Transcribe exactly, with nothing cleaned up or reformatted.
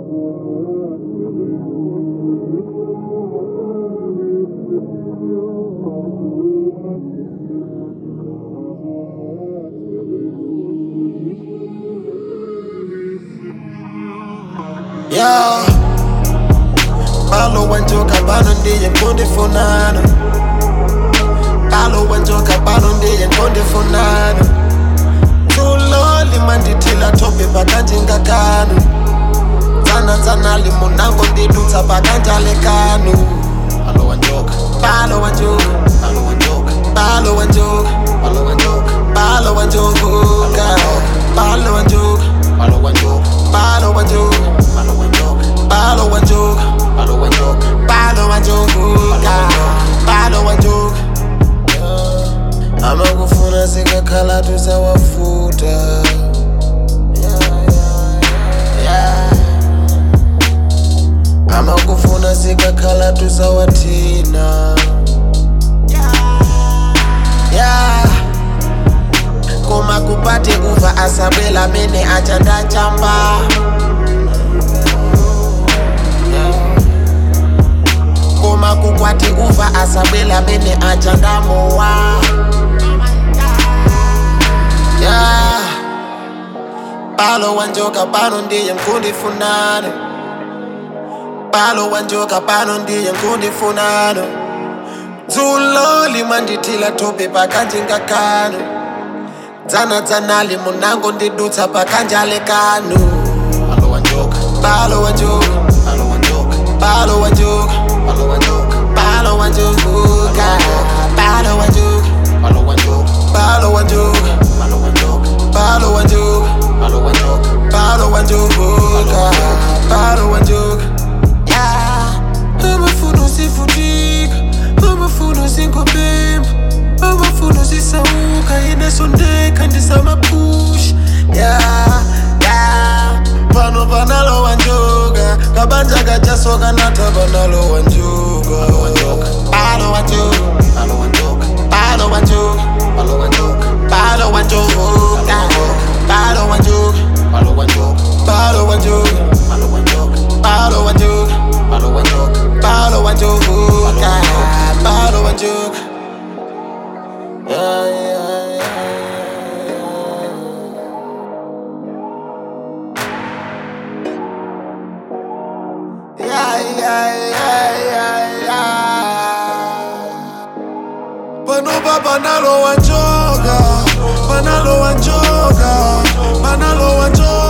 Yeah, Palo wanjoka pano ndiye mkonde fonano. Palo wanjoka pano ndiye mkonde fonano. Tuloli manditila tope pakanjinga kanu. Zana zana limunango ndidutsa pakanjale kanu. Palo wanjoka, palo wanjoka, palo wanjoka, palo wanjoka, palo wanjoka, palo wanjoka, palo wanjoka, palo wanjoka, palo wanjoka. Palo wanjoka, palo wanjoka, palo wanjoka, palo wanjoka. Amakufuna sikakhala tusawafuta. Amakufuna sikakhala tusawathina. Koma kupate uva asabela mene achanda chamba. Koma kukwati uva asabela mene achanda mowa. Yeah. Palo wanjoka pano ndiye mkundi funano. Palo wanjoka pano ndiye mkundi funano. Zuloli manditila tope pakanjinga kanu. Zana zana limunango ndidutsa pakanjale kanu. Palo wanjoka, palo wanjoka, palo wanjoka, palo wanjoka, palo wanjoka, palo wanjoka, palo wanjoka, palo wanjoka, palo wanjoka, palo wanjoka, palo wanjoka, palo wanjoka, palo wanjoka, palo wanjoka. Yeah, amafuno sifutika, amafuno sinkopemba, amafuno sisauka inesondeka ndisama push. Yeah, yeah. Pano panalo wanjoka, kabanja kajasoka nata panalo wanjoka. Palo wanjoka, palo wanjoka, palo wanjoka, palo wanjoka, palo wanjoka, palo wanjoka, palo wanjoka, palo wanjoka, palo wanjoka, palo wanjoka, palo wanjoka, palo wanjoka, palo wanjoka, palo wanjoka. Yeah, yeah, yeah. Yeah, yeah, yeah, yeah, yeah. Pano pa panalo wanjoka, panalo wanjoka, panalo wanjoka.